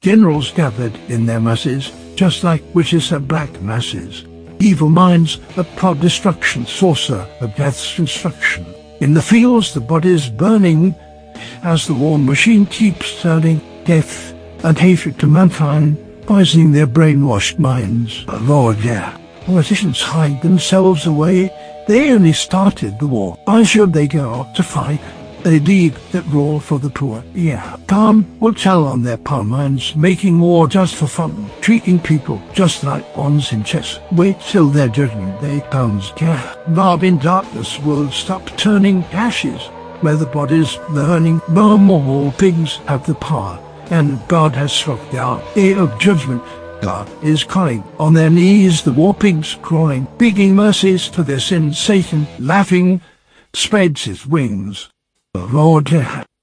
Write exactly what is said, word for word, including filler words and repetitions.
Generals gathered in their masses, just like witches have black masses. Evil minds, a proud destruction, sorcerer of death's construction. In the fields the bodies burning, as the war machine keeps turning, death and hatred to mankind, poisoning their brainwashed minds. Oh Lord, yeah. Politicians hide themselves away. They only started the war. Why should they go out to fight? A league that rule for the poor. Yeah, calm will tell on their power minds, making war just for fun, treating people just like pawns in chess. Wait till their judgment day comes. Yeah, Bob in darkness will stop turning ashes, where the bodies burning. No more pigs have the power, and God has struck the day of judgment. God is calling. On their knees the war pigs crawling, begging mercies for their sins. Satan, laughing, spreads his wings. The Lord